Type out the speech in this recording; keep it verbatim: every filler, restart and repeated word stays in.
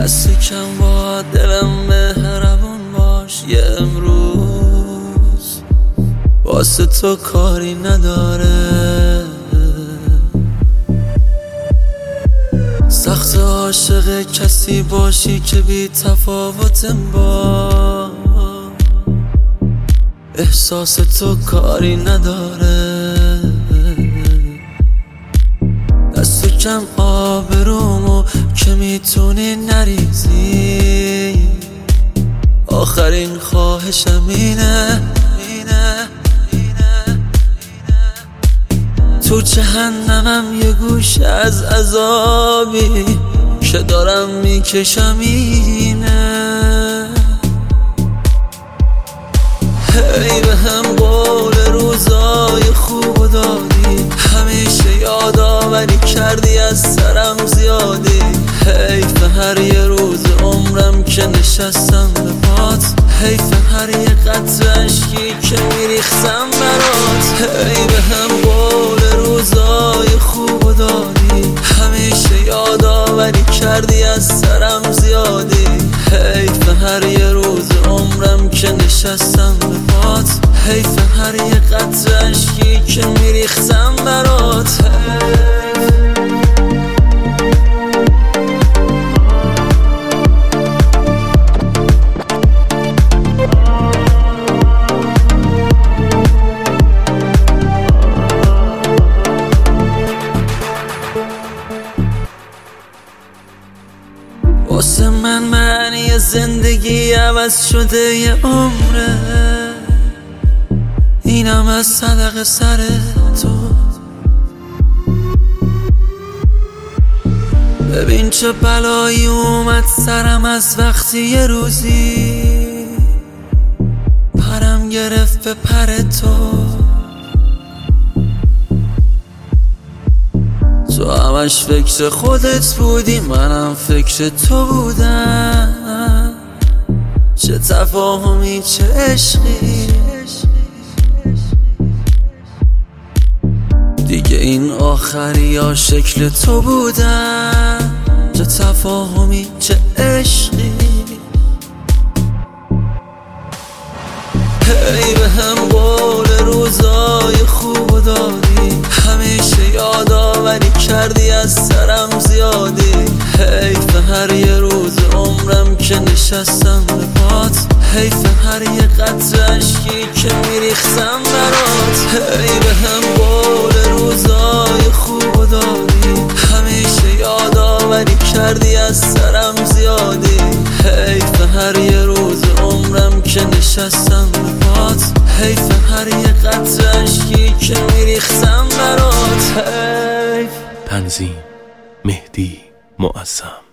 دست کم با دلم مهربون باش. یه امروز واسه تو کاری نداره. سخت عاشق کسی باشی که بی تفاوتم با احساس تو کاری نداره. دست کم آبرومو که میتونی نریزی. آخرین خواهشم اینه تو جهنمم یه گوش از عذابی که دارم میکشم اینه. هی به هم قول روزای خوب دادی، همیشه یادآوری کردی از سرم زیادی. حیف هر یه روز عمرم که نشستم به پات، حیف هر یه قطره اشکی که میریختم برات. هی به هم قول روزای خوب دادی، همیشه یادآوری کردی از سرم زیادی. حیف هر یه روز عمرم که نشستم به پات، حیف هر یه قطره اشکی که میریختم برات. واسه من معنی زندگی عوض شده یه عمره، اینم از صدق سر تو. ببین چه بلایی اومد سرم از وقتی یه روزی پرم گرفت به پر تو. تو همش فکر خودت بودی، منم فکر تو بودم. چه تفاهمی چه عشقی، دیگه این آخری یا شکل تو بودم. چه تفاهمی چه عشقی. هی به هم قول روزای خوب دادی، همیشه یادآوری کردی از سرم زیادی. حیف هر یه روز عمرم که نشستم به پات، حیف هر یه قطره اشکی که میریختم برات. هی به هم قول روزای خوب دادی، همیشه یادآوری کردی از سرم زیادی. حیف هر یه روز عمرم که نشستم به پات، حیف هر یه قطره اشکی که میریختم برات. حیف. تنظیم مهدی معظم.